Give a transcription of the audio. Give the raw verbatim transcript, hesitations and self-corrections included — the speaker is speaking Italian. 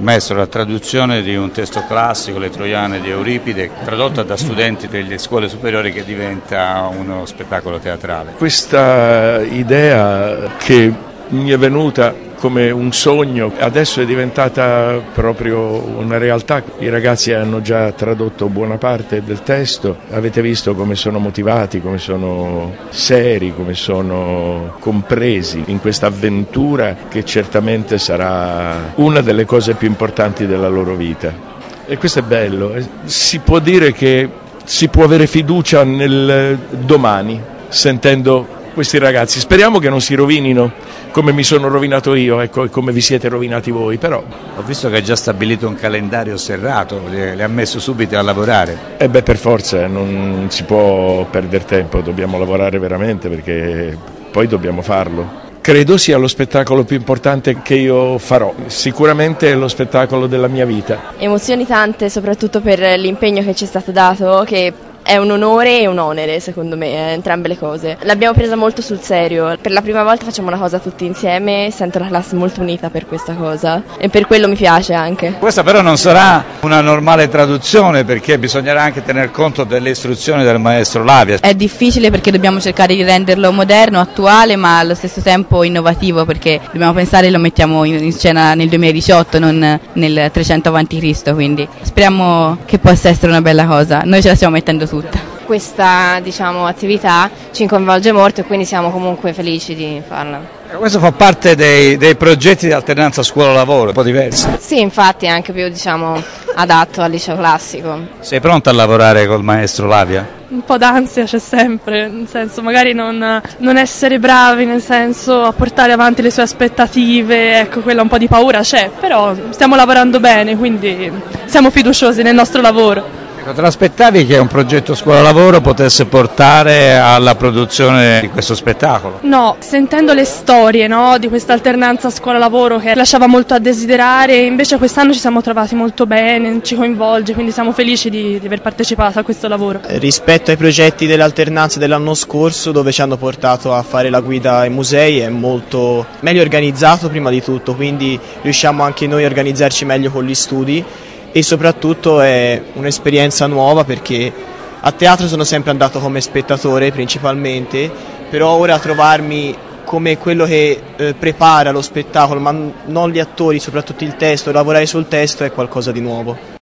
Maestro, la traduzione di un testo classico, Le Troiane di Euripide, tradotta da studenti delle scuole superiori, che diventa uno spettacolo teatrale. Questa idea che mi è venuta come un sogno, adesso è diventata proprio una realtà. I ragazzi hanno già tradotto buona parte del testo, avete visto come sono motivati, come sono seri, come sono compresi in questa avventura che certamente sarà una delle cose più importanti della loro vita. E questo è bello, si può dire che si può avere fiducia nel domani sentendo questi ragazzi. Speriamo che non si rovinino come mi sono rovinato io, ecco, e come vi siete rovinati voi, però. Ho visto che hai già stabilito un calendario serrato, le ha messo subito a lavorare. Eh beh, per forza, non si può perdere tempo, dobbiamo lavorare veramente perché poi dobbiamo farlo. Credo sia lo spettacolo più importante che io farò, sicuramente è lo spettacolo della mia vita. Emozioni tante, soprattutto per l'impegno che ci è stato dato, che è un onore e un onere, secondo me, entrambe le cose. L'abbiamo presa molto sul serio. Per la prima volta facciamo una cosa tutti insieme, sento la classe molto unita per questa cosa e per quello mi piace anche. Questa però non sarà una normale traduzione, perché bisognerà anche tener conto delle istruzioni del maestro Lavia. È difficile perché dobbiamo cercare di renderlo moderno, attuale, ma allo stesso tempo innovativo, perché dobbiamo pensare che lo mettiamo in scena nel duemiladiciotto, non nel trecento avanti Cristo, quindi speriamo che possa essere una bella cosa. Noi ce la stiamo mettendo tutta. Questa, diciamo, attività ci coinvolge molto e quindi siamo comunque felici di farla. Questo fa parte dei, dei progetti di alternanza scuola-lavoro, un po' diversi. Sì, infatti è anche più, diciamo, adatto al liceo classico. Sei pronta a lavorare col maestro Lavia? Un po' d'ansia c'è sempre, nel senso magari non, non essere bravi, nel senso a portare avanti le sue aspettative, ecco, quella un po' di paura c'è, però stiamo lavorando bene, quindi siamo fiduciosi nel nostro lavoro. Te l'aspettavi che un progetto scuola-lavoro potesse portare alla produzione di questo spettacolo? No, sentendo le storie, no, di questa alternanza scuola-lavoro che lasciava molto a desiderare, invece quest'anno ci siamo trovati molto bene, ci coinvolge, quindi siamo felici di, di aver partecipato a questo lavoro. Rispetto ai progetti dell'alternanza dell'anno scorso, dove ci hanno portato a fare la guida ai musei, è molto meglio organizzato prima di tutto, quindi riusciamo anche noi a organizzarci meglio con gli studi. E soprattutto è un'esperienza nuova perché a teatro sono sempre andato come spettatore principalmente, però ora trovarmi come quello che eh, prepara lo spettacolo, ma non gli attori, soprattutto il testo, lavorare sul testo è qualcosa di nuovo.